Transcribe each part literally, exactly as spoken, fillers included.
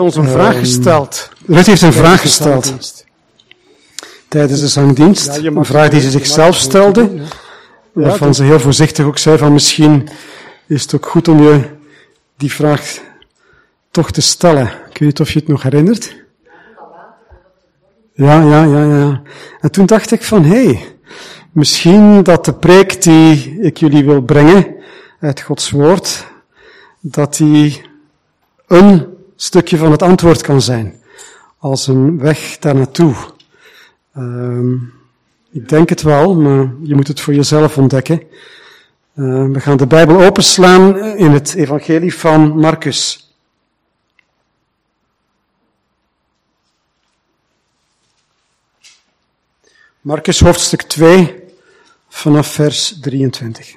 ons een vraag gesteld. Ruud heeft een vraag gesteld tijdens de zangdienst. Ja, je mag- Een vraag die ze je zichzelf mag- stelde, Ja. waarvan Ja, ze heel voorzichtig ook zei van misschien is het ook goed om je die vraag toch te stellen. Ik weet niet of je het nog herinnert. Ja, ja, ja, ja. En toen dacht ik van, hé, hey, misschien dat de preek die ik jullie wil brengen uit Gods woord, dat die een stukje van het antwoord kan zijn. Als een weg daar naartoe. Um, ik denk het wel, maar je moet het voor jezelf ontdekken. Uh, we gaan de Bijbel openslaan in het evangelie van Marcus. Marcus hoofdstuk twee, vanaf vers drieëntwintig.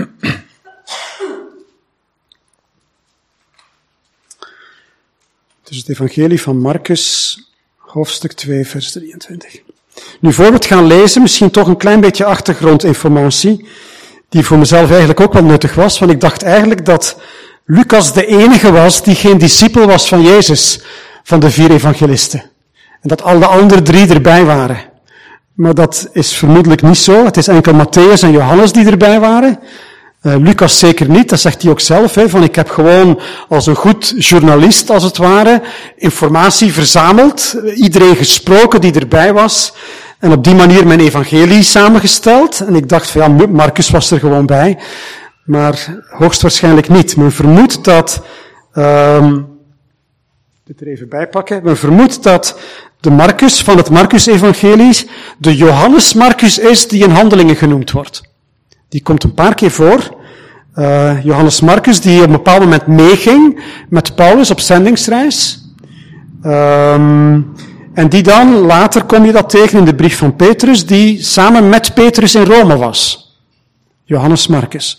Dus het evangelie van Marcus, hoofdstuk twee, vers drieëntwintig. Nu, voor we het gaan lezen, misschien toch een klein beetje achtergrondinformatie, die voor mezelf eigenlijk ook wel nuttig was, want ik dacht eigenlijk dat Lucas de enige was die geen discipel was van Jezus, van de vier evangelisten. En dat al de andere drie erbij waren. Maar dat is vermoedelijk niet zo. Het is enkel Matthäus en Johannes die erbij waren. Uh, Lucas zeker niet, dat zegt hij ook zelf, hè, van ik heb gewoon als een goed journalist, als het ware, informatie verzameld, iedereen gesproken die erbij was, en op die manier mijn evangelie samengesteld. En ik dacht van ja, Marcus was er gewoon bij, maar hoogstwaarschijnlijk niet. Men vermoedt dat, um, dit er even bijpakken, men vermoedt dat de Marcus van het Marcus-evangelie de Johannes Marcus is die in Handelingen genoemd wordt. Die komt een paar keer voor. Uh, Johannes Marcus, die op een bepaald moment meeging met Paulus op zendingsreis. Um, en die dan, later kom je dat tegen in de brief van Petrus, die samen met Petrus in Rome was. Johannes Marcus.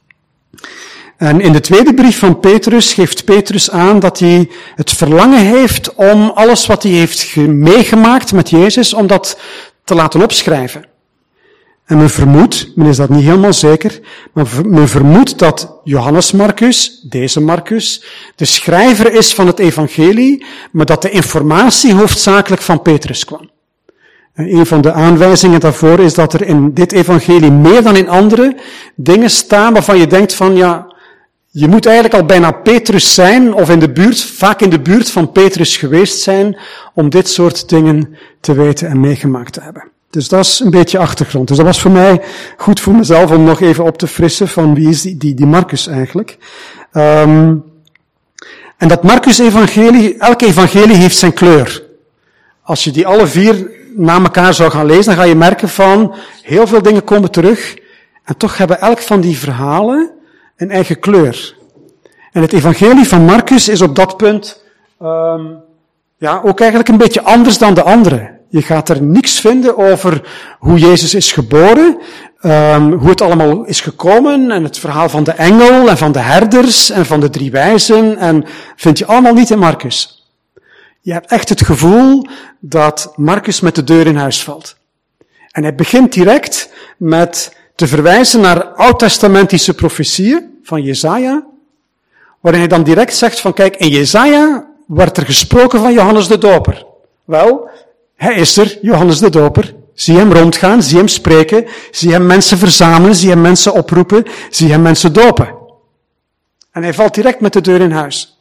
En in de tweede brief van Petrus geeft Petrus aan dat hij het verlangen heeft om alles wat hij heeft meegemaakt met Jezus, om dat te laten opschrijven. En men vermoedt, men is dat niet helemaal zeker, maar men vermoedt dat Johannes Marcus, deze Marcus, de schrijver is van het evangelie, maar dat de informatie hoofdzakelijk van Petrus kwam. En een van de aanwijzingen daarvoor is dat er in dit evangelie meer dan in andere dingen staan waarvan je denkt van ja, je moet eigenlijk al bijna Petrus zijn, of in de buurt, vaak in de buurt van Petrus geweest zijn, om dit soort dingen te weten en meegemaakt te hebben. Dus dat is een beetje achtergrond. Dus dat was voor mij goed voor mezelf om nog even op te frissen van wie is die, die, die Marcus eigenlijk. Um, en dat Marcus-evangelie, elk evangelie heeft zijn kleur. Als je die alle vier na elkaar zou gaan lezen, dan ga je merken van heel veel dingen komen terug. En toch hebben elk van die verhalen een eigen kleur. En het evangelie van Marcus is op dat punt um, ja, ook eigenlijk een beetje anders dan de andere. Je gaat er niks vinden over hoe Jezus is geboren, um, hoe het allemaal is gekomen, en het verhaal van de engel, en van de herders, en van de drie wijzen, en vind je allemaal niet in Marcus. Je hebt echt het gevoel dat Marcus met de deur in huis valt. En hij begint direct met te verwijzen naar oud-testamentische profetieën van Jesaja, waarin hij dan direct zegt van kijk, in Jesaja werd er gesproken van Johannes de Doper. Wel, hij is er, Johannes de Doper. Zie hem rondgaan, zie hem spreken, zie hem mensen verzamelen, zie hem mensen oproepen, zie hem mensen dopen. En hij valt direct met de deur in huis.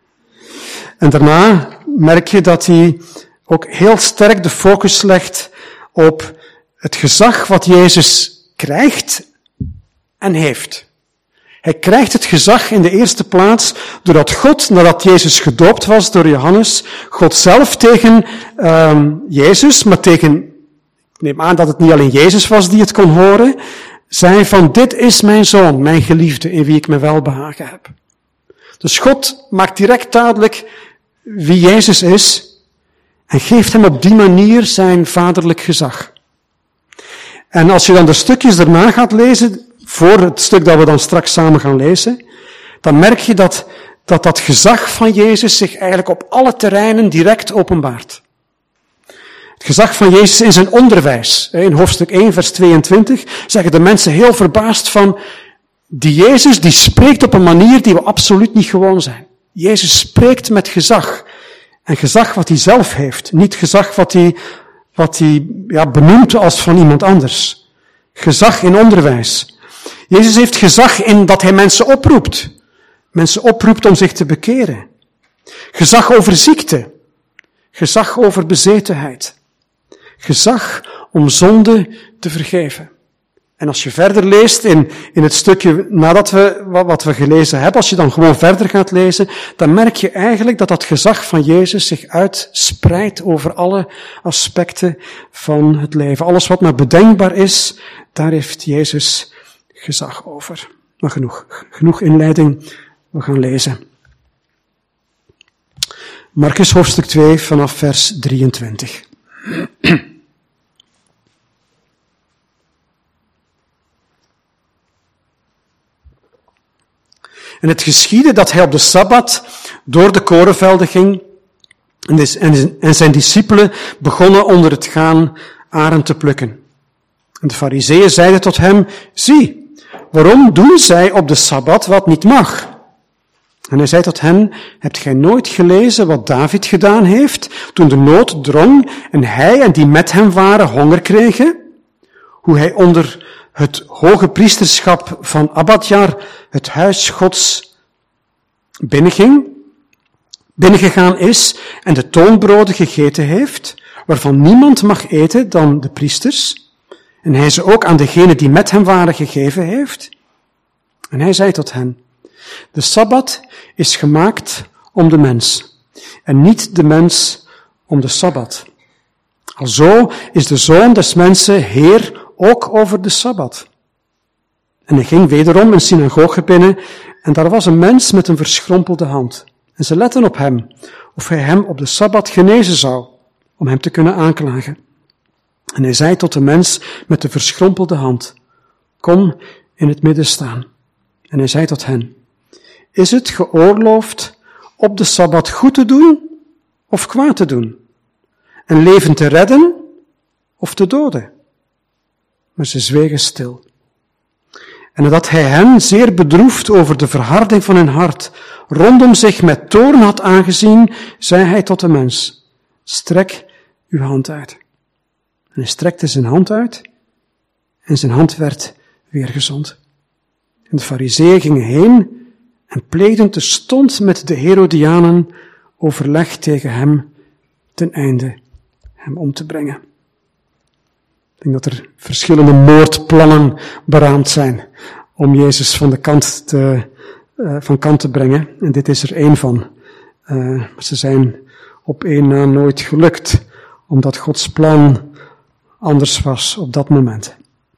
En daarna merk je dat hij ook heel sterk de focus legt op het gezag wat Jezus krijgt en heeft. Hij krijgt het gezag in de eerste plaats doordat God, nadat Jezus gedoopt was door Johannes, God zelf tegen um, Jezus, maar tegen, ik neem aan dat het niet alleen Jezus was die het kon horen, zei van dit is mijn zoon, mijn geliefde, in wie ik me welbehagen heb. Dus God maakt direct duidelijk wie Jezus is en geeft hem op die manier zijn vaderlijk gezag. En als je dan de stukjes daarna gaat lezen, voor het stuk dat we dan straks samen gaan lezen, dan merk je dat dat, dat gezag van Jezus zich eigenlijk op alle terreinen direct openbaart. Het gezag van Jezus in zijn onderwijs. In hoofdstuk één, vers tweeëntwintig, zeggen de mensen heel verbaasd van, die Jezus die spreekt op een manier die we absoluut niet gewoon zijn. Jezus spreekt met gezag. En gezag wat hij zelf heeft. Niet gezag wat hij, wat hij ja, benoemt als van iemand anders. Gezag in onderwijs. Jezus heeft gezag in dat hij mensen oproept. Mensen oproept om zich te bekeren. Gezag over ziekte. Gezag over bezetenheid. Gezag om zonde te vergeven. En als je verder leest in, in het stukje nadat we, wat, wat we gelezen hebben, als je dan gewoon verder gaat lezen, dan merk je eigenlijk dat dat gezag van Jezus zich uitspreidt over alle aspecten van het leven. Alles wat maar bedenkbaar is, daar heeft Jezus gezag over. Maar genoeg, genoeg inleiding, we gaan lezen. Markus hoofdstuk twee vanaf vers drieëntwintig. En het geschiedde dat hij op de Sabbat door de korenvelden ging en zijn discipelen begonnen onder het gaan aren te plukken. En de Farizeeën zeiden tot hem, zie, waarom doen zij op de Sabbat wat niet mag? En hij zei tot hen, hebt gij nooit gelezen wat David gedaan heeft, toen de nood drong en hij en die met hem waren honger kregen? Hoe hij onder het hoge priesterschap van Abadjar het huis Gods binnenging, binnengegaan is en de toonbroden gegeten heeft, waarvan niemand mag eten dan de priesters, en hij ze ook aan degenen die met hem waren gegeven heeft. En hij zei tot hen, de Sabbat is gemaakt om de mens, en niet de mens om de Sabbat. Alzo is de Zoon des mensen Heer ook over de Sabbat. En hij ging wederom een synagoge binnen, en daar was een mens met een verschrompelde hand. En ze letten op hem, of hij hem op de Sabbat genezen zou, om hem te kunnen aanklagen. En hij zei tot de mens met de verschrompelde hand, kom in het midden staan. En hij zei tot hen, is het geoorloofd op de Sabbat goed te doen of kwaad te doen? En leven te redden of te doden? Maar ze zwegen stil. En nadat hij hen zeer bedroefd over de verharding van hun hart rondom zich met toorn had aangezien, zei hij tot de mens, strek uw hand uit. En hij strekte zijn hand uit en zijn hand werd weer gezond. En de Farizeeën gingen heen en pleegden terstond met de Herodianen overleg tegen hem ten einde hem om te brengen. Ik denk dat er verschillende moordplannen beraamd zijn om Jezus van de kant te, uh, van kant te brengen. En dit is er één van. Uh, maar ze zijn op één na nooit gelukt, omdat Gods plan anders was op dat moment.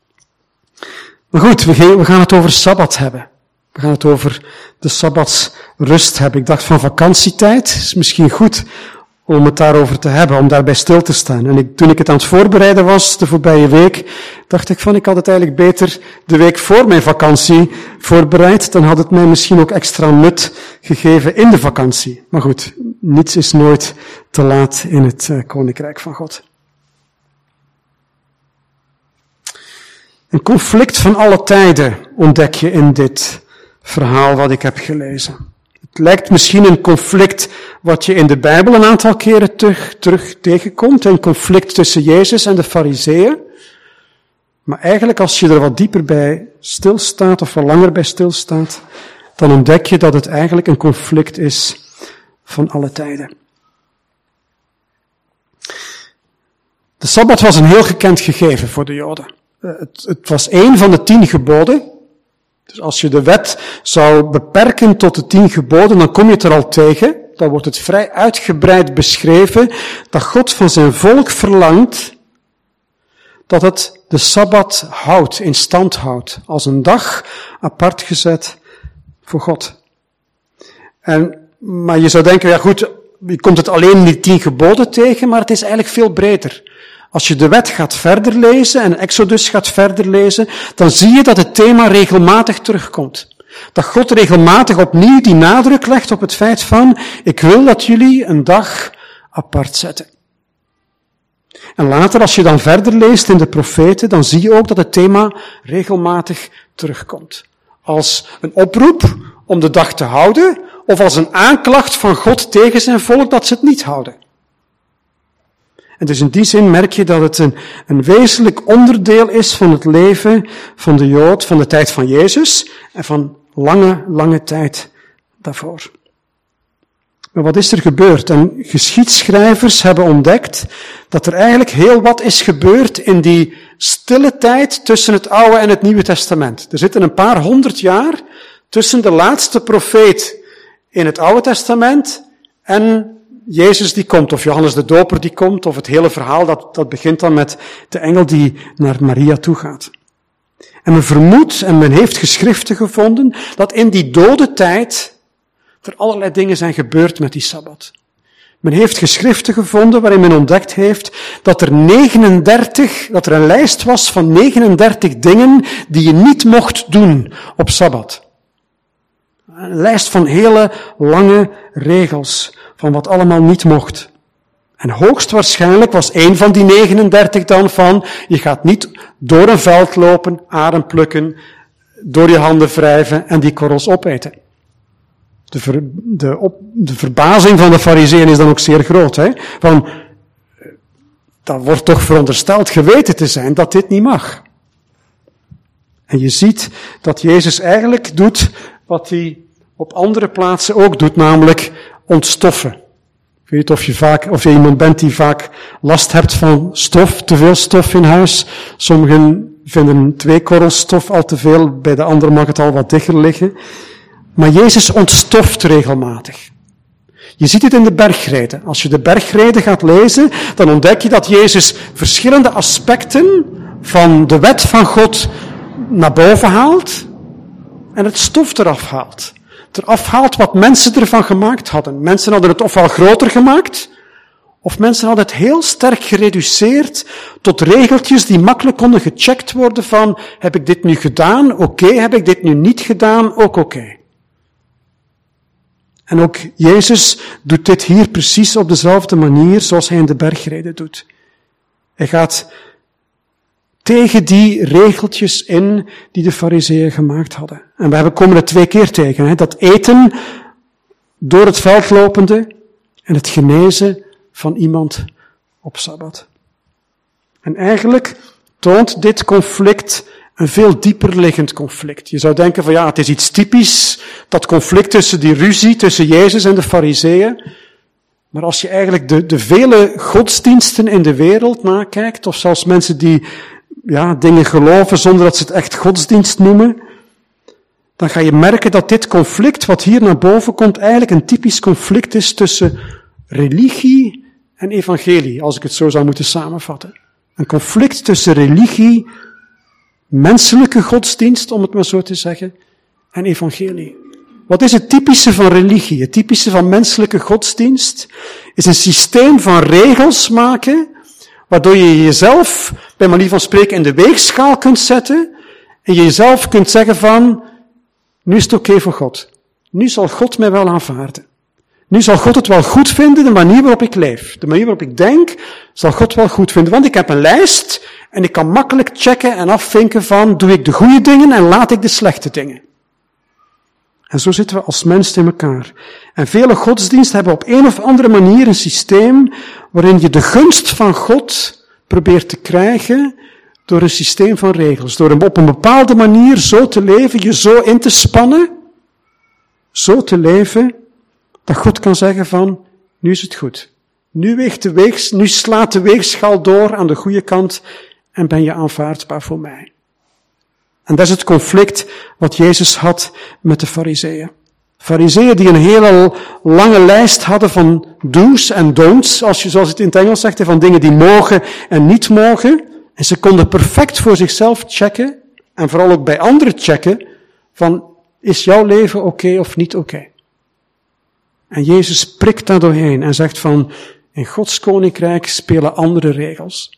Maar goed, we gaan het over Sabbat hebben. We gaan het over de Sabbatsrust hebben. Ik dacht van vakantietijd is misschien goed om het daarover te hebben, om daarbij stil te staan. En ik, toen ik het aan het voorbereiden was, de voorbije week, dacht ik van, ik had het eigenlijk beter de week voor mijn vakantie voorbereid. Dan had het mij misschien ook extra nut gegeven in de vakantie. Maar goed, niets is nooit te laat in het uh, Koninkrijk van God. Een conflict van alle tijden ontdek je in dit verhaal wat ik heb gelezen. Het lijkt misschien een conflict wat je in de Bijbel een aantal keren terug, terug tegenkomt. Een conflict tussen Jezus en de Farizeeën. Maar eigenlijk als je er wat dieper bij stilstaat of wat langer bij stilstaat, dan ontdek je dat het eigenlijk een conflict is van alle tijden. De Sabbat was een heel gekend gegeven voor de Joden. Het, het was één van de tien geboden. Dus als je de wet zou beperken tot de tien geboden, dan kom je het er al tegen. Dan wordt het vrij uitgebreid beschreven dat God van zijn volk verlangt dat het de Sabbat houdt, in stand houdt, als een dag apart gezet voor God. En, maar je zou denken, ja goed, je komt het alleen in die tien geboden tegen, maar het is eigenlijk veel breder. Als je de wet gaat verder lezen en Exodus gaat verder lezen, dan zie je dat het thema regelmatig terugkomt. Dat God regelmatig opnieuw die nadruk legt op het feit van, ik wil dat jullie een dag apart zetten. En later, als je dan verder leest in de profeten, dan zie je ook dat het thema regelmatig terugkomt. Als een oproep om de dag te houden, of als een aanklacht van God tegen zijn volk dat ze het niet houden. En dus in die zin merk je dat het een, een wezenlijk onderdeel is van het leven van de Jood, van de tijd van Jezus en van lange, lange tijd daarvoor. Maar wat is er gebeurd? En geschiedschrijvers hebben ontdekt dat er eigenlijk heel wat is gebeurd in die stille tijd tussen het Oude en het Nieuwe Testament. Er zitten een paar honderd jaar tussen de laatste profeet in het Oude Testament en Jezus die komt, of Johannes de Doper die komt, of het hele verhaal dat, dat begint dan met de engel die naar Maria toe gaat. En men vermoedt, en men heeft geschriften gevonden, dat in die dode tijd er allerlei dingen zijn gebeurd met die Sabbat. Men heeft geschriften gevonden waarin men ontdekt heeft dat er negenendertig, dat er een lijst was van negenendertig dingen die je niet mocht doen op Sabbat. Een lijst van hele lange regels van wat allemaal niet mocht. En hoogstwaarschijnlijk was een van die negenendertig dan van, je gaat niet door een veld lopen, aren plukken, door je handen wrijven en die korrels opeten. De, ver, de, op, de verbazing van de Farizeeën is dan ook zeer groot. Hè? Van, dat wordt toch verondersteld geweten te zijn dat dit niet mag. En je ziet dat Jezus eigenlijk doet wat hij op andere plaatsen ook doet, namelijk ontstoffen. Ik weet niet of je vaak, of je iemand bent die vaak last hebt van stof, te veel stof in huis. Sommigen vinden twee korrels stof al te veel, bij de anderen mag het al wat dichter liggen. Maar Jezus ontstoft regelmatig. Je ziet het in de bergreden. Als je de bergreden gaat lezen, dan ontdek je dat Jezus verschillende aspecten van de wet van God naar boven haalt en het stof eraf haalt. Eraf haalt wat mensen ervan gemaakt hadden. Mensen hadden het ofwel groter gemaakt, of mensen hadden het heel sterk gereduceerd tot regeltjes die makkelijk konden gecheckt worden van, heb ik dit nu gedaan? Oké. Okay. Heb ik dit nu niet gedaan? Ook oké. Okay. En ook Jezus doet dit hier precies op dezelfde manier zoals hij in de bergreden doet. Hij gaat tegen die regeltjes in die de Farizeeën gemaakt hadden. En we komen er twee keer tegen. Hè? Dat eten door het veld lopende en het genezen van iemand op Sabbat. En eigenlijk toont dit conflict een veel dieper liggend conflict. Je zou denken van ja, het is iets typisch, dat conflict tussen die ruzie tussen Jezus en de Farizeeën. Maar als je eigenlijk de, de vele godsdiensten in de wereld nakijkt, of zelfs mensen die ja, dingen geloven zonder dat ze het echt godsdienst noemen, dan ga je merken dat dit conflict wat hier naar boven komt eigenlijk een typisch conflict is tussen religie en evangelie, als ik het zo zou moeten samenvatten. Een conflict tussen religie, menselijke godsdienst, om het maar zo te zeggen, en evangelie. Wat is het typische van religie? Het typische van menselijke godsdienst is een systeem van regels maken, waardoor je jezelf, bij manier van spreken, in de weegschaal kunt zetten en je jezelf kunt zeggen van, nu is het oké voor God. Nu zal God mij wel aanvaarden. Nu zal God het wel goed vinden, de manier waarop ik leef. De manier waarop ik denk, zal God wel goed vinden. Want ik heb een lijst en ik kan makkelijk checken en afvinken van, doe ik de goede dingen en laat ik de slechte dingen. En zo zitten we als mensen in elkaar. En vele godsdiensten hebben op een of andere manier een systeem waarin je de gunst van God probeert te krijgen door een systeem van regels. Door hem op een bepaalde manier zo te leven, je zo in te spannen, zo te leven, dat God kan zeggen van, nu is het goed. Nu, weegt de weegs, nu slaat de weegschaal door aan de goede kant en ben je aanvaardbaar voor mij. En dat is het conflict wat Jezus had met de Farizeeën. Farizeeën die een hele lange lijst hadden van do's en don'ts, als je zoals het in het Engels zegt, van dingen die mogen en niet mogen. En ze konden perfect voor zichzelf checken, en vooral ook bij anderen checken, van is jouw leven oké okay of niet oké? Okay? En Jezus prikt daar doorheen en zegt van, in Gods koninkrijk spelen andere regels.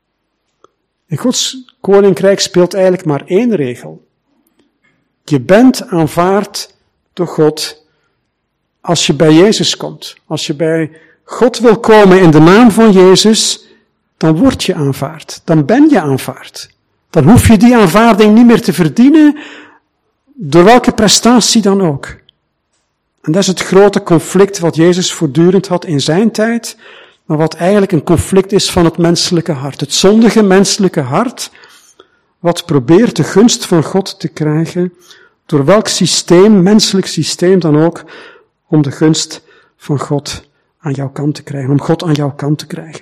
In Gods koninkrijk speelt eigenlijk maar één regel. Je bent aanvaard door God als je bij Jezus komt. Als je bij God wil komen in de naam van Jezus, dan word je aanvaard. Dan ben je aanvaard. Dan hoef je die aanvaarding niet meer te verdienen, door welke prestatie dan ook. En dat is het grote conflict wat Jezus voortdurend had in zijn tijd, maar wat eigenlijk een conflict is van het menselijke hart. Het zondige menselijke hart, wat probeert de gunst van God te krijgen, door welk systeem, menselijk systeem dan ook, om de gunst van God aan jouw kant te krijgen, om God aan jouw kant te krijgen.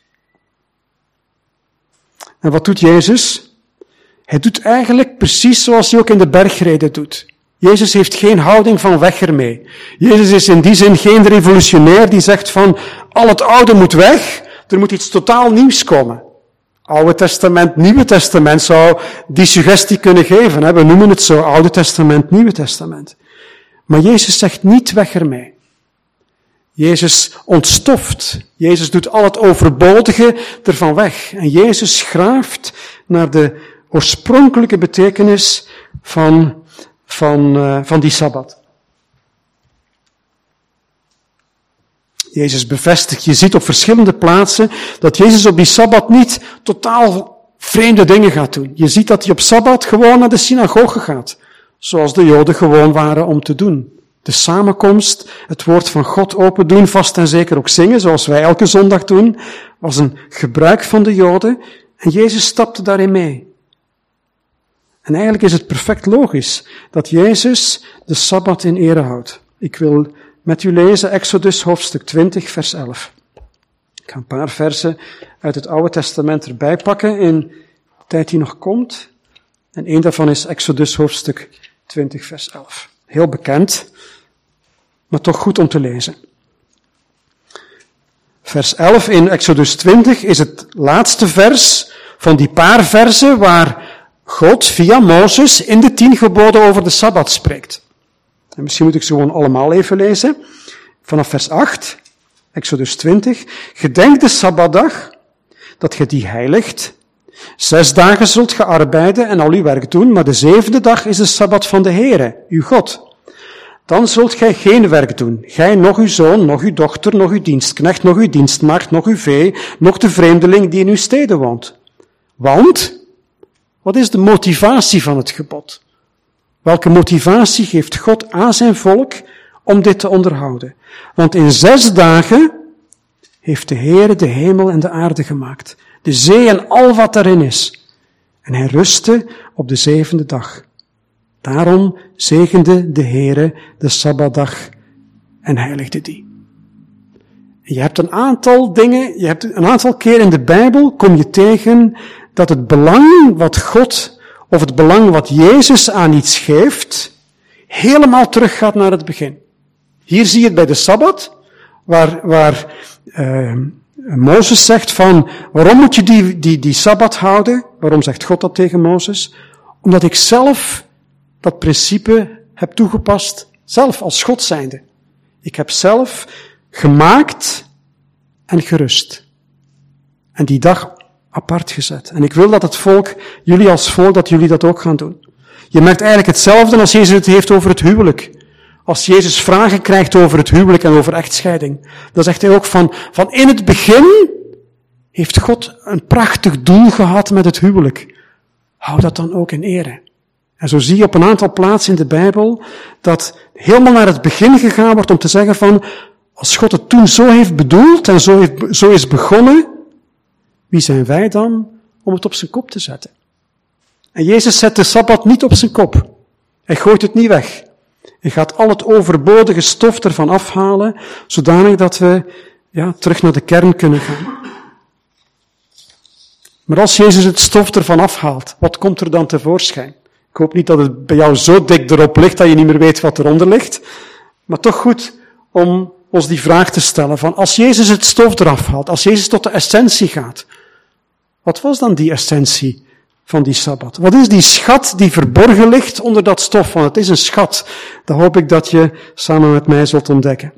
En wat doet Jezus? Hij doet eigenlijk precies zoals hij ook in de bergreden doet. Jezus heeft geen houding van weg ermee. Jezus is in die zin geen revolutionair die zegt van, al het oude moet weg, er moet iets totaal nieuws komen. Oude Testament, Nieuwe Testament zou die suggestie kunnen geven. Hè? We noemen het zo, Oude Testament, Nieuwe Testament. Maar Jezus zegt niet weg ermee. Jezus ontstoft. Jezus doet al het overbodige ervan weg. En Jezus graaft naar de oorspronkelijke betekenis van, van, uh, van die Sabbat. Jezus bevestigt, je ziet op verschillende plaatsen dat Jezus op die Sabbat niet totaal vreemde dingen gaat doen. Je ziet dat hij op Sabbat gewoon naar de synagoge gaat, zoals de Joden gewoon waren om te doen. De samenkomst, het woord van God open doen, vast en zeker ook zingen, zoals wij elke zondag doen, was een gebruik van de Joden en Jezus stapte daarin mee. En eigenlijk is het perfect logisch dat Jezus de Sabbat in ere houdt. Ik wil met u lezen Exodus hoofdstuk twintig, vers elf. Ik ga een paar versen uit het Oude Testament erbij pakken in de tijd die nog komt. En één daarvan is Exodus hoofdstuk twintig, vers elf. Heel bekend, maar toch goed om te lezen. Vers elf in Exodus twintig is het laatste vers van die paar versen waar God via Mozes in de tien geboden over de Sabbat spreekt. En misschien moet ik ze gewoon allemaal even lezen. Vanaf vers acht, Exodus twintig. Gedenk de Sabbatdag, dat ge die heiligt. Zes dagen zult ge arbeiden en al uw werk doen, maar de zevende dag is de Sabbat van de Heere, uw God. Dan zult gij geen werk doen, gij, nog uw zoon, nog uw dochter, nog uw dienstknecht, nog uw dienstmaagd, nog uw vee, nog de vreemdeling die in uw steden woont. Want, wat is de motivatie van het gebod? Welke motivatie geeft God aan zijn volk om dit te onderhouden? Want in zes dagen heeft de Heere de hemel en de aarde gemaakt, de zee en al wat daarin is. En hij rustte op de zevende dag. Daarom zegende de Heere de Sabbatdag en heiligde die. Je hebt een aantal dingen, je hebt een aantal keer in de Bijbel kom je tegen dat het belang wat God, of het belang wat Jezus aan iets geeft, helemaal teruggaat naar het begin. Hier zie je het bij de Sabbat, waar, waar uh, Mozes zegt van, waarom moet je die, die, die Sabbat houden? Waarom zegt God dat tegen Mozes? Omdat ik zelf dat principe heb toegepast, zelf als God zijnde. Ik heb zelf gemaakt en gerust. En die dag apart gezet. En ik wil dat het volk, jullie als volk, dat jullie dat ook gaan doen. Je merkt eigenlijk hetzelfde als Jezus het heeft over het huwelijk. Als Jezus vragen krijgt over het huwelijk en over echtscheiding, dan zegt hij ook van, van in het begin heeft God een prachtig doel gehad met het huwelijk. Hou dat dan ook in ere. En zo zie je op een aantal plaatsen in de Bijbel dat helemaal naar het begin gegaan wordt om te zeggen van, als God het toen zo heeft bedoeld en zo, heeft, zo is begonnen, wie zijn wij dan om het op zijn kop te zetten? En Jezus zet de Sabbat niet op zijn kop. Hij gooit het niet weg. Hij gaat al het overbodige stof ervan afhalen, zodanig dat we ja, terug naar de kern kunnen gaan. Maar als Jezus het stof ervan afhaalt, wat komt er dan tevoorschijn? Ik hoop niet dat het bij jou zo dik erop ligt dat je niet meer weet wat eronder ligt. Maar toch goed om ons die vraag te stellen van als Jezus het stof eraf haalt, als Jezus tot de essentie gaat, wat was dan die essentie van die Sabbat? Wat is die schat die verborgen ligt onder dat stof? Want het is een schat. Dat hoop ik dat je samen met mij zult ontdekken.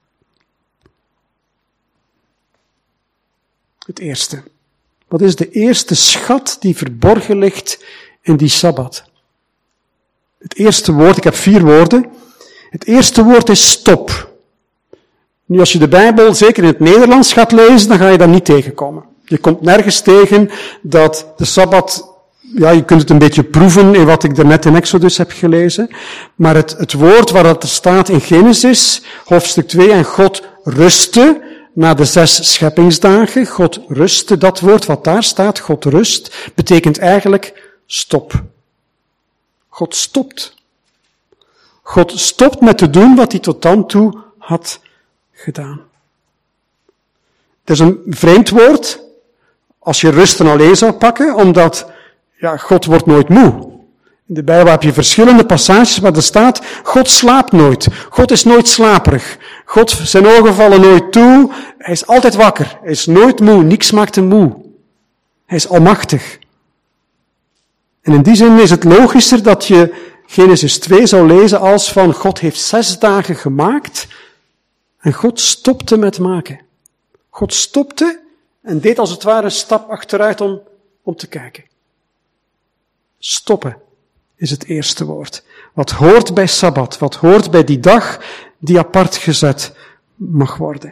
Het eerste. Wat is de eerste schat die verborgen ligt in die Sabbat? Het eerste woord, ik heb vier woorden. Het eerste woord is stop. Nu, als je de Bijbel zeker in het Nederlands gaat lezen, dan ga je dat niet tegenkomen. Je komt nergens tegen dat de Sabbat ja, je kunt het een beetje proeven in wat ik daarnet in Exodus heb gelezen. Maar het, het woord waar het staat in Genesis, hoofdstuk twee, en God rustte na de zes scheppingsdagen. God rustte, dat woord wat daar staat, God rust, betekent eigenlijk stop. God stopt. God stopt met te doen wat hij tot dan toe had gedaan. Het is een vreemd woord, als je rusten alleen zou pakken, omdat ja, God wordt nooit moe. In de Bijbel heb je verschillende passages waar er staat, God slaapt nooit. God is nooit slaperig. God, zijn ogen vallen nooit toe. Hij is altijd wakker. Hij is nooit moe. Niks maakt hem moe. Hij is almachtig. En in die zin is het logischer dat je Genesis twee zou lezen als van God heeft zes dagen gemaakt en God stopte met maken. God stopte en deed als het ware een stap achteruit om, om te kijken. Stoppen is het eerste woord. Wat hoort bij Sabbat, wat hoort bij die dag die apart gezet mag worden.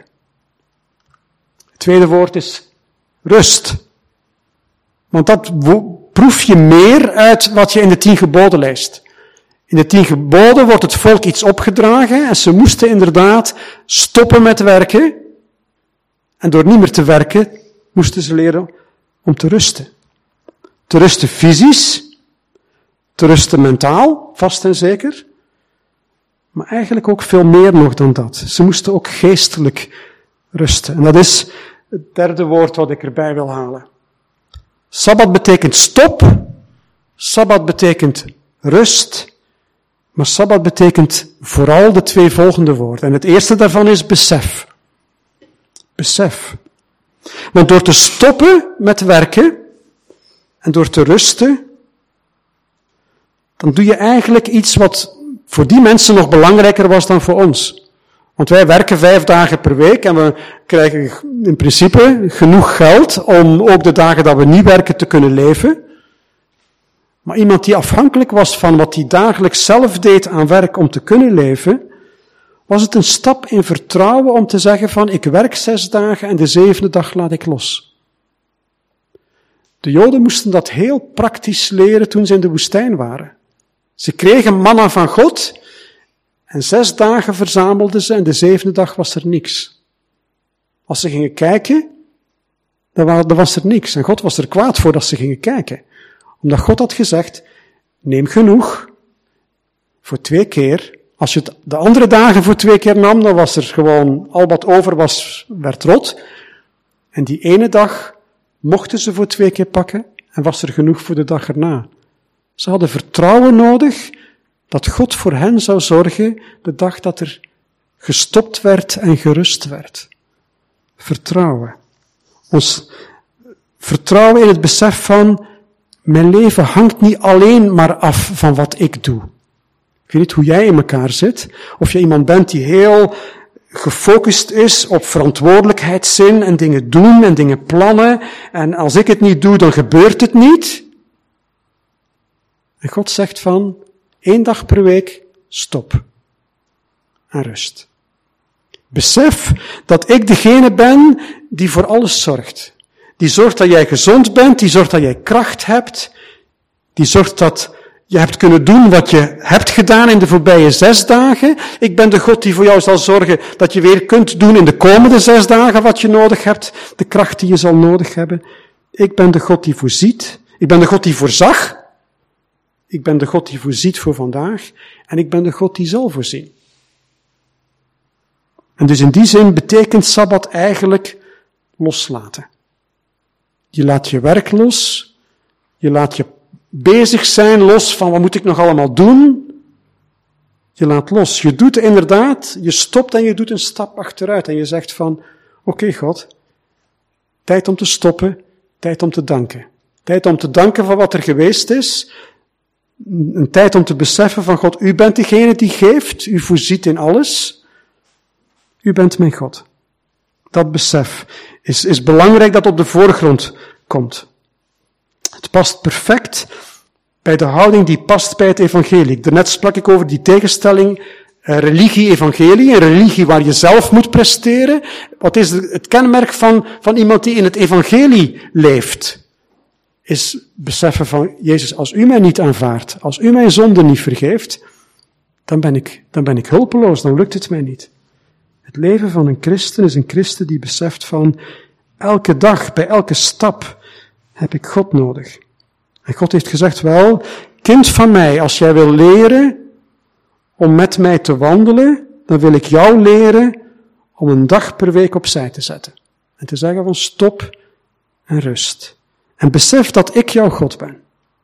Het tweede woord is rust. Want dat proef je meer uit wat je in de tien geboden leest. In de tien geboden wordt het volk iets opgedragen en ze moesten inderdaad stoppen met werken. En door niet meer te werken, moesten ze leren om te rusten. Te rusten fysisch, te rusten mentaal, vast en zeker. Maar eigenlijk ook veel meer nog dan dat. Ze moesten ook geestelijk rusten. En dat is het derde woord wat ik erbij wil halen. Sabbat betekent stop. Sabbat betekent rust. Maar Sabbat betekent vooral de twee volgende woorden. En het eerste daarvan is besef. Besef. Want door te stoppen met werken en door te rusten, dan doe je eigenlijk iets wat voor die mensen nog belangrijker was dan voor ons. Want wij werken vijf dagen per week en we krijgen in principe genoeg geld om ook de dagen dat we niet werken te kunnen leven. Maar iemand die afhankelijk was van wat hij dagelijks zelf deed aan werk om te kunnen leven, was het een stap in vertrouwen om te zeggen van ik werk zes dagen en de zevende dag laat ik los. De Joden moesten dat heel praktisch leren toen ze in de woestijn waren. Ze kregen manna van God en zes dagen verzamelden ze en de zevende dag was er niks. Als ze gingen kijken, dan was er niks. En God was er kwaad voor dat ze gingen kijken. Omdat God had gezegd, neem genoeg voor twee keer. Als je het de andere dagen voor twee keer nam, dan was er gewoon, al wat over was, werd rot. En die ene dag mochten ze voor twee keer pakken en was er genoeg voor de dag erna. Ze hadden vertrouwen nodig dat God voor hen zou zorgen de dag dat er gestopt werd en gerust werd. Vertrouwen. Ons vertrouwen in het besef van, mijn leven hangt niet alleen maar af van wat ik doe. Ik weet niet hoe jij in elkaar zit. Of je iemand bent die heel gefocust is op verantwoordelijkheidszin en dingen doen en dingen plannen. En als ik het niet doe, dan gebeurt het niet. En God zegt van, één dag per week, stop. En rust. Besef dat ik degene ben die voor alles zorgt. Die zorgt dat jij gezond bent, die zorgt dat jij kracht hebt, die zorgt dat je hebt kunnen doen wat je hebt gedaan in de voorbije zes dagen. Ik ben de God die voor jou zal zorgen dat je weer kunt doen in de komende zes dagen wat je nodig hebt, de kracht die je zal nodig hebben. Ik ben de God die voorziet, ik ben de God die voorzag, ik ben de God die voorziet voor vandaag en ik ben de God die zal voorzien. En dus in die zin betekent Sabbat eigenlijk loslaten. Je laat je werk los, je laat je bezig zijn los van wat moet ik nog allemaal doen. Je laat los, je doet inderdaad, je stopt en je doet een stap achteruit en je zegt van, oké okay, God, tijd om te stoppen, tijd om te danken. Tijd om te danken voor wat er geweest is, een tijd om te beseffen van God, u bent degene die geeft, u voorziet in alles, u bent mijn God. Dat besef is, is belangrijk dat op de voorgrond komt. Het past perfect bij de houding die past bij het evangelie. Daarnet sprak ik over die tegenstelling uh, religie-evangelie, een religie waar je zelf moet presteren. Wat is het kenmerk van, van iemand die in het evangelie leeft? is beseffen van, Jezus, als u mij niet aanvaardt, als u mijn zonde niet vergeeft, dan ben ik, dan ben ik hulpeloos, dan lukt het mij niet. Het leven van een christen is een christen die beseft van, elke dag, bij elke stap, heb ik God nodig. En God heeft gezegd, wel, kind van mij, als jij wil leren om met mij te wandelen, dan wil ik jou leren om een dag per week opzij te zetten. En te zeggen van stop en rust. En besef dat ik jouw God ben.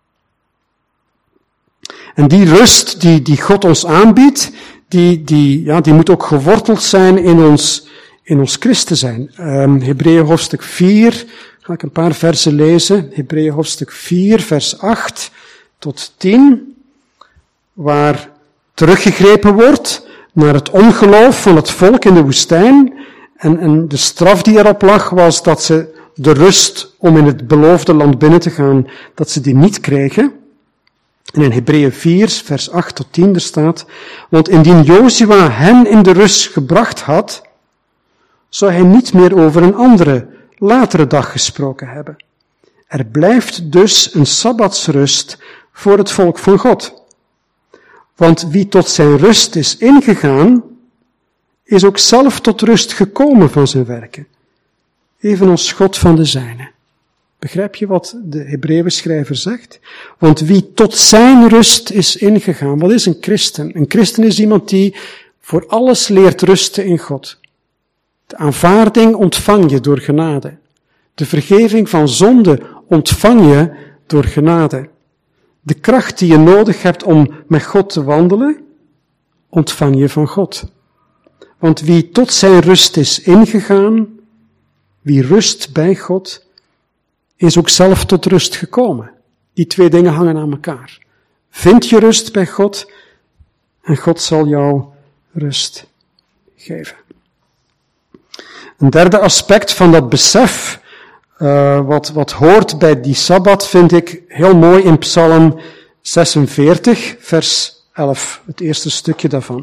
En die rust die, die God ons aanbiedt, die, die, ja, die moet ook geworteld zijn in ons, in ons christen zijn. Um, Hebreeën hoofdstuk vier, ga ik een paar versen lezen. Hebreeën hoofdstuk vier, vers acht tot tien, waar teruggegrepen wordt naar het ongeloof van het volk in de woestijn. En, en de straf die erop lag was dat ze de rust om in het beloofde land binnen te gaan, dat ze die niet kregen. En in Hebreeën vier, vers acht tot tien, er staat, want indien Jozua hen in de rust gebracht had, zou hij niet meer over een andere, latere dag gesproken hebben. Er blijft dus een sabbatsrust voor het volk van God. Want wie tot zijn rust is ingegaan, is ook zelf tot rust gekomen van zijn werken. Evenals God van de zijne. Begrijp je wat de Hebreeënschrijver zegt? Want wie tot zijn rust is ingegaan, wat is een christen? Een christen is iemand die voor alles leert rusten in God. De aanvaarding ontvang je door genade. De vergeving van zonde ontvang je door genade. De kracht die je nodig hebt om met God te wandelen, ontvang je van God. Want wie tot zijn rust is ingegaan, wie rust bij God, is ook zelf tot rust gekomen. Die twee dingen hangen aan elkaar. Vind je rust bij God en God zal jou rust geven. Een derde aspect van dat besef, uh, wat, wat hoort bij die Sabbat, vind ik heel mooi in Psalm zesenveertig, vers elf. Het eerste stukje daarvan.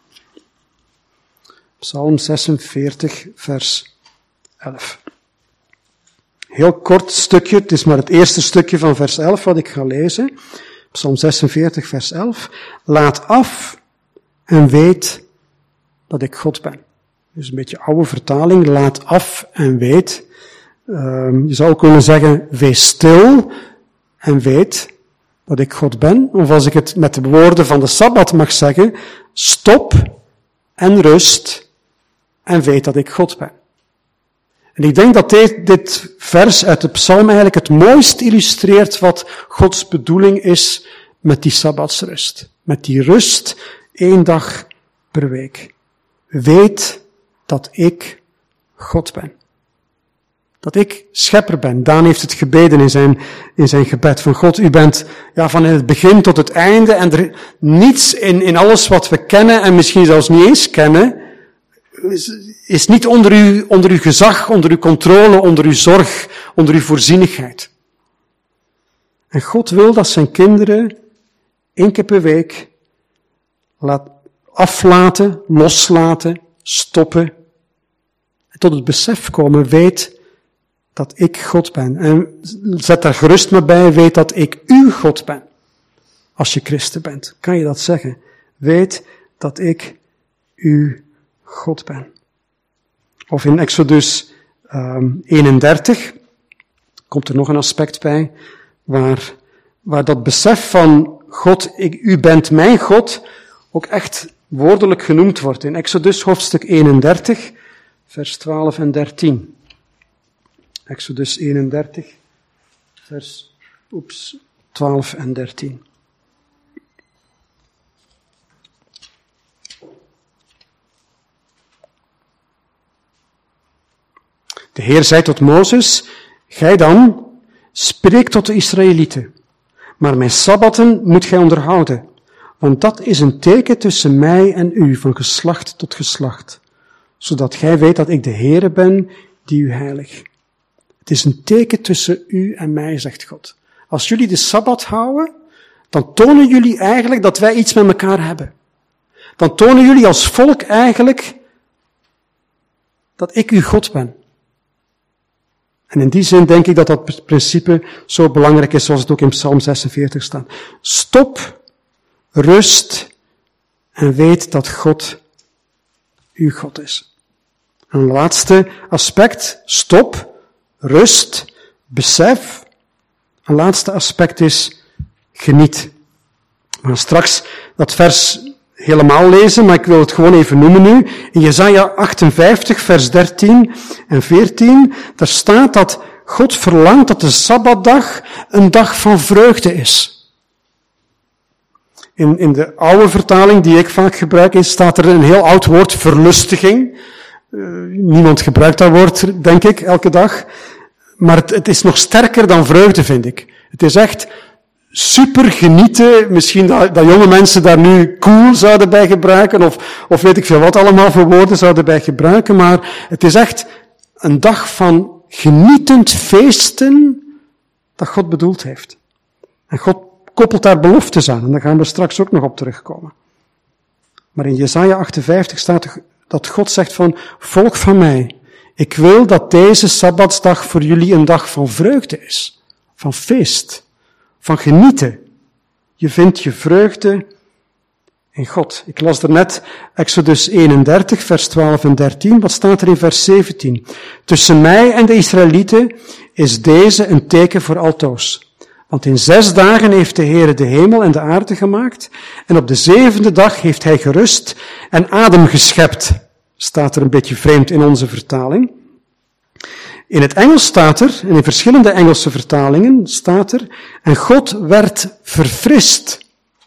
Psalm zesenveertig, vers elf. Heel kort stukje, het is maar het eerste stukje van vers elf wat ik ga lezen. Psalm zesenveertig, vers elf. Laat af en weet dat ik God ben. Dus een beetje oude vertaling. Laat af en weet. Um, je zou ook kunnen zeggen, wees stil en weet dat ik God ben. Of als ik het met de woorden van de Sabbat mag zeggen, stop en rust en weet dat ik God ben. En ik denk dat dit, dit vers uit de psalm eigenlijk het mooist illustreert wat Gods bedoeling is met die sabbatsrust. Met die rust één dag per week. Weet dat ik God ben. Dat ik schepper ben. Daan heeft het gebeden in zijn, in zijn gebed van God. U bent ja, van het begin tot het einde en er niets in, in alles wat we kennen en misschien zelfs niet eens kennen, Is, is niet onder uw, onder uw gezag, onder uw controle, onder uw zorg, onder uw voorzienigheid. En God wil dat zijn kinderen één keer per week laat aflaten, loslaten, stoppen. En tot het besef komen, weet dat ik God ben. En zet daar gerust maar bij, weet dat ik uw God ben. Als je christen bent, kan je dat zeggen. Weet dat ik uw God ben. Of in Exodus um, eenendertig komt er nog een aspect bij, waar, waar dat besef van God, ik, u bent mijn God, ook echt woordelijk genoemd wordt. In Exodus hoofdstuk eenendertig, vers twaalf en dertien. Exodus eenendertig, vers oeps, twaalf en dertien. De Heer zei tot Mozes, gij dan, spreek tot de Israëlieten, maar mijn sabbatten moet gij onderhouden, want dat is een teken tussen mij en u, van geslacht tot geslacht, zodat gij weet dat ik de Heere ben, die u heilig. Het is een teken tussen u en mij, zegt God. Als jullie de Sabbat houden, dan tonen jullie eigenlijk dat wij iets met elkaar hebben. Dan tonen jullie als volk eigenlijk dat ik uw God ben. En in die zin denk ik dat dat principe zo belangrijk is, zoals het ook in Psalm zesenveertig staat. Stop, rust en weet dat God uw God is. Een laatste aspect, stop, rust, besef. Een laatste aspect is geniet. We gaan straks dat vers helemaal lezen, maar ik wil het gewoon even noemen nu. In Jesaja achtenvijftig, vers dertien en veertien, daar staat dat God verlangt dat de Sabbatdag een dag van vreugde is. In, in de oude vertaling die ik vaak gebruik, staat er een heel oud woord, verlustiging. Uh, niemand gebruikt dat woord, denk ik, elke dag. Maar het, het is nog sterker dan vreugde, vind ik. Het is echt super genieten. Misschien dat, dat jonge mensen daar nu cool zouden bij gebruiken, of, of weet ik veel wat allemaal voor woorden zouden bij gebruiken. Maar het is echt een dag van genietend feesten dat God bedoeld heeft. En God koppelt daar beloftes aan, en daar gaan we straks ook nog op terugkomen. Maar in Jesaja achtenvijftig staat dat God zegt van, volk van mij, ik wil dat deze Sabbatsdag voor jullie een dag van vreugde is, van feest, van genieten. Je vindt je vreugde in God. Ik las er net Exodus eenendertig, vers twaalf en dertien. Wat staat er in vers zeventien? Tussen mij en de Israëlieten is deze een teken voor altoos. Want in zes dagen heeft de Heere de hemel en de aarde gemaakt, en op de zevende dag heeft hij gerust en adem geschept. Staat er een beetje vreemd in onze vertaling. In het Engels staat er, en in verschillende Engelse vertalingen staat er, en God werd verfrist.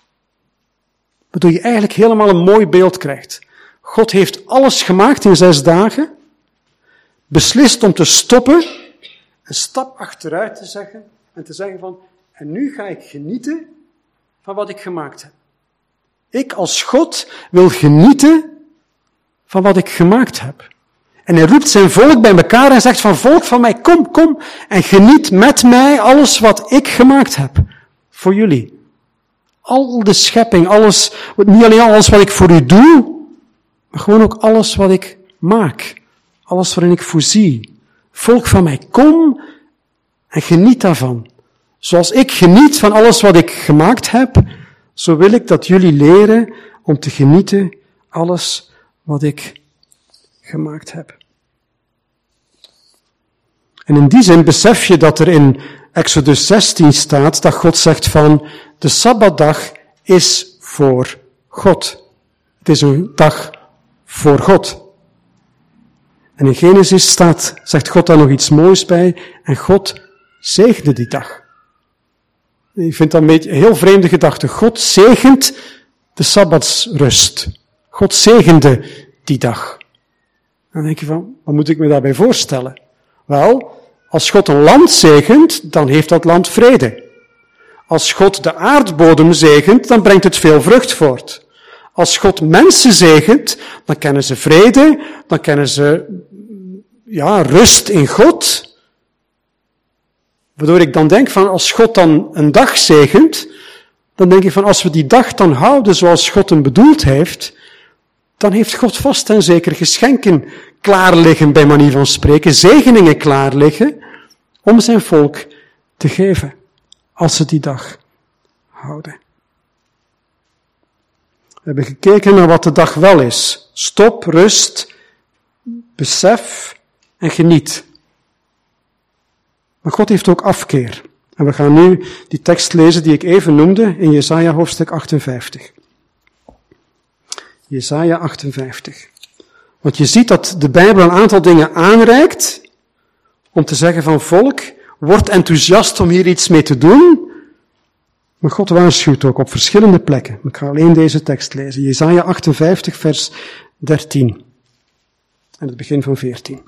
Waardoor je eigenlijk helemaal een mooi beeld krijgt. God heeft alles gemaakt in zes dagen, beslist om te stoppen, een stap achteruit te zeggen, en te zeggen van, en nu ga ik genieten van wat ik gemaakt heb. Ik als God wil genieten van wat ik gemaakt heb. En hij roept zijn volk bij elkaar en zegt van, volk van mij, kom, kom en geniet met mij alles wat ik gemaakt heb. Voor jullie. Al de schepping, alles, niet alleen alles wat ik voor u doe, maar gewoon ook alles wat ik maak. Alles waarin ik voorzie. Volk van mij, kom en geniet daarvan. Zoals ik geniet van alles wat ik gemaakt heb, zo wil ik dat jullie leren om te genieten alles wat ik gemaakt heb. En in die zin besef je dat er in Exodus zestien staat dat God zegt van, de Sabbatdag is voor God. Het is een dag voor God. En in Genesis staat, zegt God daar nog iets moois bij, en God zegende die dag. Ik vind dat een beetje een heel vreemde gedachte. God zegent de Sabbatsrust. God zegende die dag. Dan denk je van, wat moet ik me daarbij voorstellen? Wel, als God een land zegent, dan heeft dat land vrede. Als God de aardbodem zegent, dan brengt het veel vrucht voort. Als God mensen zegent, dan kennen ze vrede, dan kennen ze ja, rust in God. Waardoor ik dan denk van, als God dan een dag zegent, dan denk ik van, als we die dag dan houden zoals God hem bedoeld heeft, dan heeft God vast en zeker geschenken klaar liggen, bij manier van spreken, zegeningen klaar liggen, om zijn volk te geven, als ze die dag houden. We hebben gekeken naar wat de dag wel is. Stop, rust, besef en geniet. Maar God heeft ook afkeer. En we gaan nu die tekst lezen die ik even noemde in Jesaja hoofdstuk achtenvijftig. Jesaja achtenvijftig. Want je ziet dat de Bijbel een aantal dingen aanreikt om te zeggen van volk, word enthousiast om hier iets mee te doen. Maar God waarschuwt ook op verschillende plekken. Ik ga alleen deze tekst lezen. Jesaja achtenvijftig vers dertien. En het begin van veertien.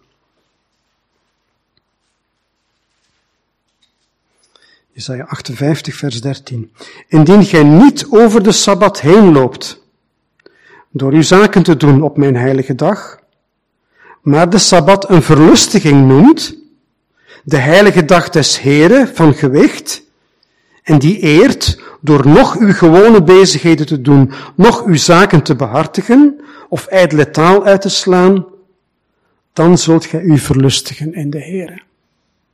Jesaja achtenvijftig vers dertien. Indien gij niet over de Sabbat heen loopt, door uw zaken te doen op mijn heilige dag, maar de Sabbat een verlustiging noemt, de heilige dag des Heren van gewicht, en die eert door nog uw gewone bezigheden te doen, nog uw zaken te behartigen, of ijdele taal uit te slaan, dan zult gij u verlustigen in de Heren.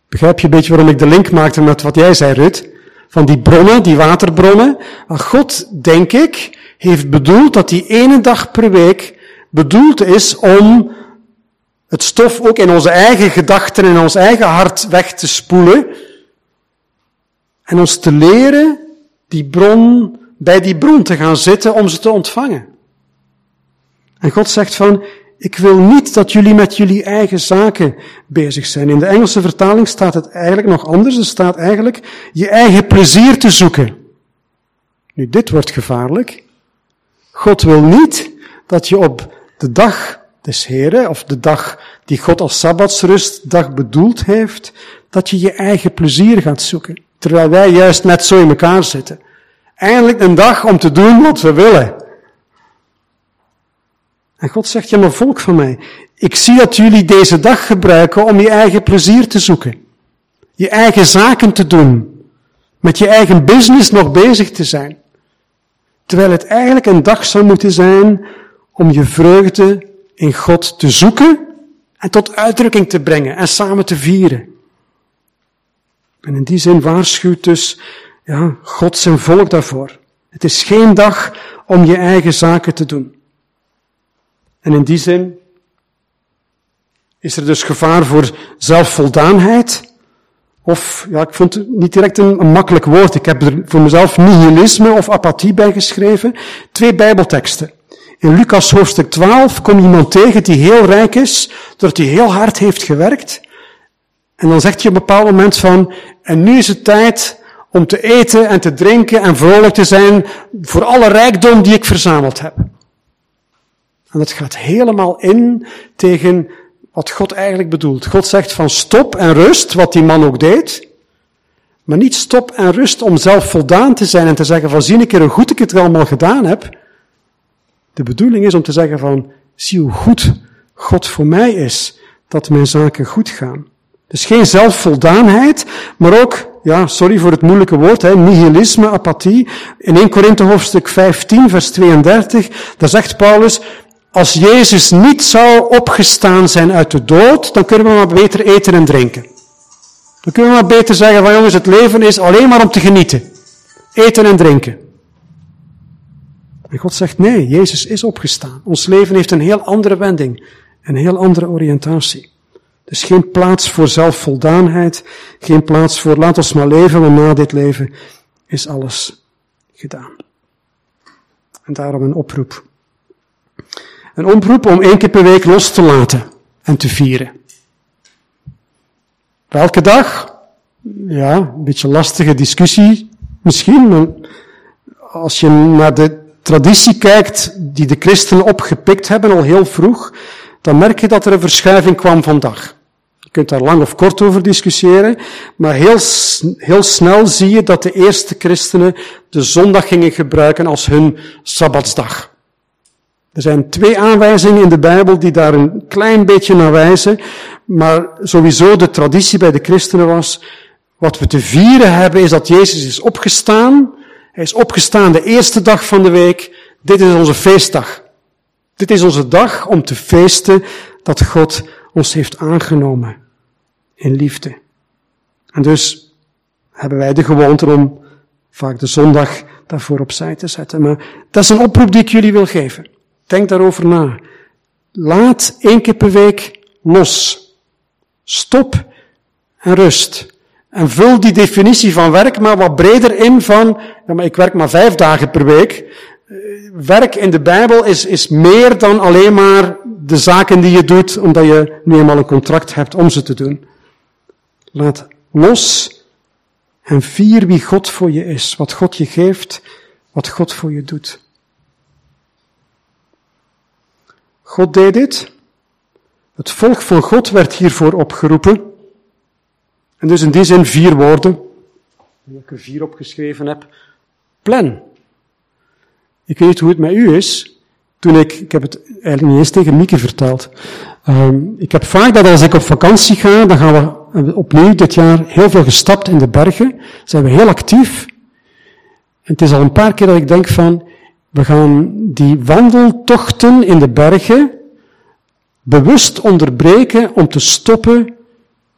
Begrijp je een beetje waarom ik de link maakte met wat jij zei, Ruud? Van die bronnen, die waterbronnen. Maar God, denk ik, heeft bedoeld dat die ene dag per week bedoeld is om het stof ook in onze eigen gedachten en ons eigen hart weg te spoelen. En ons te leren die bron, bij die bron te gaan zitten om ze te ontvangen. En God zegt van, ik wil niet dat jullie met jullie eigen zaken bezig zijn. In de Engelse vertaling staat het eigenlijk nog anders. Er staat eigenlijk je eigen plezier te zoeken. Nu, dit wordt gevaarlijk. God wil niet dat je op de dag des Heren, of de dag die God als Sabbatsrustdag bedoeld heeft, dat je je eigen plezier gaat zoeken. Terwijl wij juist net zo in elkaar zitten. Eindelijk een dag om te doen wat we willen. En God zegt, ja maar volk van mij, ik zie dat jullie deze dag gebruiken om je eigen plezier te zoeken. Je eigen zaken te doen. Met je eigen business nog bezig te zijn. Terwijl het eigenlijk een dag zou moeten zijn om je vreugde in God te zoeken en tot uitdrukking te brengen en samen te vieren. En in die zin waarschuwt dus ja, God zijn volk daarvoor. Het is geen dag om je eigen zaken te doen. En in die zin is er dus gevaar voor zelfvoldaanheid. Of, ja, ik vond het niet direct een, een makkelijk woord. Ik heb er voor mezelf nihilisme of apathie bij geschreven. Twee bijbelteksten. In Lucas hoofdstuk twaalf kom je iemand tegen die heel rijk is, doordat hij heel hard heeft gewerkt. En dan zegt hij op een bepaald moment van, en nu is het tijd om te eten en te drinken en vrolijk te zijn voor alle rijkdom die ik verzameld heb. En dat gaat helemaal in tegen wat God eigenlijk bedoelt. God zegt van stop en rust, wat die man ook deed. Maar niet stop en rust om zelf voldaan te zijn en te zeggen van zie een keer hoe goed ik het allemaal gedaan heb. De bedoeling is om te zeggen van zie hoe goed God voor mij is, dat mijn zaken goed gaan. Dus geen zelfvoldaanheid, maar ook, ja, sorry voor het moeilijke woord, hè, nihilisme, apathie. In Eerste Korinthe hoofdstuk vijftien, vers tweeëndertig, daar zegt Paulus, als Jezus niet zou opgestaan zijn uit de dood, dan kunnen we maar beter eten en drinken. Dan kunnen we maar beter zeggen van jongens, het leven is alleen maar om te genieten. Eten en drinken. En God zegt nee, Jezus is opgestaan. Ons leven heeft een heel andere wending, een heel andere oriëntatie. Dus geen plaats voor zelfvoldaanheid, geen plaats voor laat ons maar leven, want na dit leven is alles gedaan. En daarom een oproep. Een oproep om één keer per week los te laten en te vieren. Welke dag? Ja, een beetje lastige discussie misschien, maar als je naar de traditie kijkt die de christenen opgepikt hebben al heel vroeg, dan merk je dat er een verschuiving kwam van dag. Je kunt daar lang of kort over discussiëren, maar heel, heel snel zie je dat de eerste christenen de zondag gingen gebruiken als hun sabbatsdag. Er zijn twee aanwijzingen in de Bijbel die daar een klein beetje naar wijzen, maar sowieso de traditie bij de christenen was, wat we te vieren hebben is dat Jezus is opgestaan. Hij is opgestaan de eerste dag van de week. Dit is onze feestdag. Dit is onze dag om te feesten dat God ons heeft aangenomen in liefde. En dus hebben wij de gewoonte om vaak de zondag daarvoor opzij te zetten. Maar dat is een oproep die ik jullie wil geven. Denk daarover na. Laat één keer per week los. Stop en rust. En vul die definitie van werk maar wat breder in van, ja maar ik werk maar vijf dagen per week. Werk in de Bijbel is, is meer dan alleen maar de zaken die je doet, omdat je nu eenmaal een contract hebt om ze te doen. Laat los en vier wie God voor je is, wat God je geeft, wat God voor je doet. God deed dit. Het volk van God werd hiervoor opgeroepen. En dus in die zin vier woorden, die ik er vier opgeschreven heb. Plan. Ik weet niet hoe het met u is. Toen ik, ik heb het eigenlijk niet eens tegen Mieke verteld. Um, ik heb vaak dat als ik op vakantie ga, dan gaan we opnieuw dit jaar heel veel gestapt in de bergen. Zijn we heel actief. En het is al een paar keer dat ik denk van, we gaan die wandeltochten in de bergen bewust onderbreken om te stoppen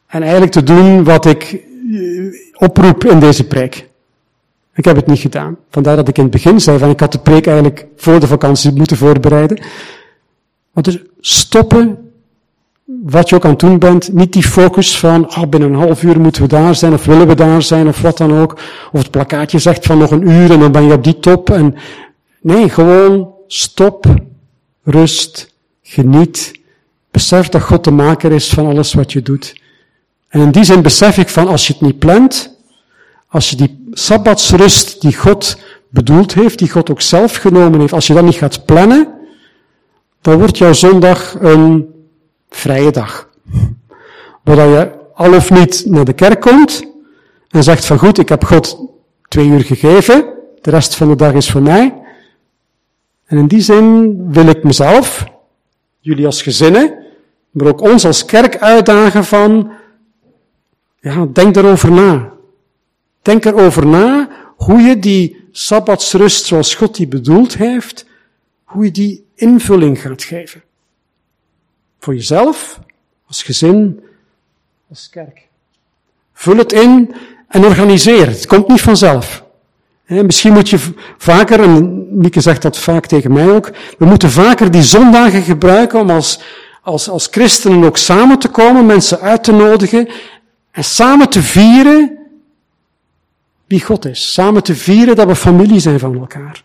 en eigenlijk te doen wat ik oproep in deze preek. Ik heb het niet gedaan. Vandaar dat ik in het begin zei van ik had de preek eigenlijk voor de vakantie moeten voorbereiden. Maar dus stoppen, wat je ook aan het doen bent, niet die focus van oh, binnen een half uur moeten we daar zijn of willen we daar zijn of wat dan ook. Of het plakkaatje zegt van nog een uur en dan ben je op die top. En nee, gewoon stop, rust, geniet. Besef dat God de maker is van alles wat je doet. En in die zin besef ik van als je het niet plant, als je die sabbatsrust die God bedoeld heeft, die God ook zelf genomen heeft, als je dat niet gaat plannen, dan wordt jouw zondag een vrije dag. Waar je al of niet naar de kerk komt en zegt van goed, ik heb God twee uur gegeven, de rest van de dag is voor mij. En in die zin wil ik mezelf, jullie als gezinnen, maar ook ons als kerk uitdagen van, ja, denk erover na. Denk erover na hoe je die sabbatsrust zoals God die bedoeld heeft, hoe je die invulling gaat geven. Voor jezelf, als gezin, als kerk. Vul het in en organiseer het. Het komt niet vanzelf. En misschien moet je vaker, en Mieke zegt dat vaak tegen mij ook, we moeten vaker die zondagen gebruiken om als, als, als christenen ook samen te komen, mensen uit te nodigen en samen te vieren wie God is. Samen te vieren dat we familie zijn van elkaar.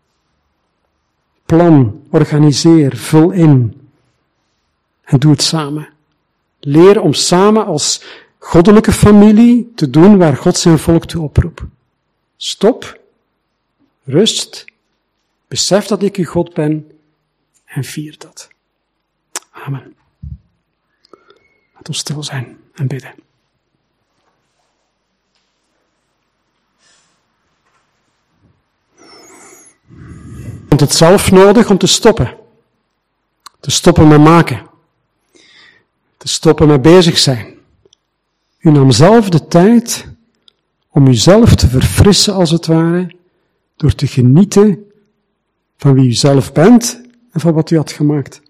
Plan, organiseer, vul in. En doe het samen. Leer om samen als goddelijke familie te doen waar God zijn volk toe oproept. Stop, rust, besef dat ik uw God ben en vier dat. Amen. Laat ons stil zijn en bidden. Je hebt het zelf nodig om te stoppen. Te stoppen met maken. Te stoppen met bezig zijn. U nam zelf de tijd om uzelf te verfrissen als het ware, door te genieten van wie u zelf bent en van wat u had gemaakt.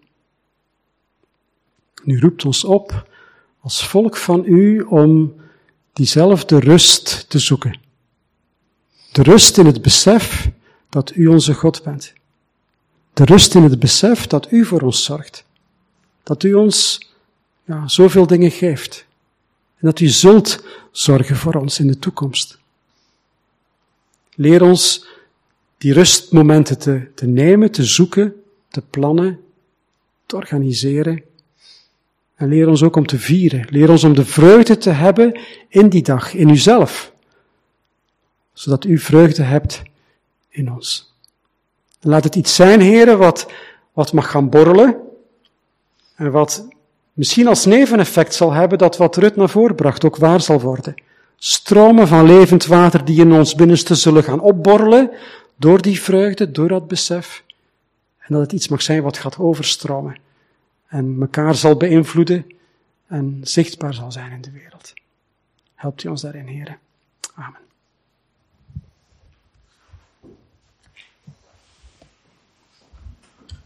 U roept ons op als volk van u om diezelfde rust te zoeken. De rust in het besef dat u onze God bent. De rust in het besef dat u voor ons zorgt. Dat u ons ja, zoveel dingen geeft. En dat u zult zorgen voor ons in de toekomst. Leer ons die rustmomenten te, te nemen, te zoeken, te plannen, te organiseren. En leer ons ook om te vieren. Leer ons om de vreugde te hebben in die dag, in uzelf. Zodat u vreugde hebt in ons. En laat het iets zijn, heren, wat, wat mag gaan borrelen. En wat misschien als neveneffect zal hebben dat wat Rut naar voren bracht ook waar zal worden. Stromen van levend water die in ons binnenste zullen gaan opborrelen door die vreugde, door dat besef. En dat het iets mag zijn wat gaat overstromen. En elkaar zal beïnvloeden en zichtbaar zal zijn in de wereld. Helpt u ons daarin, heren. Amen.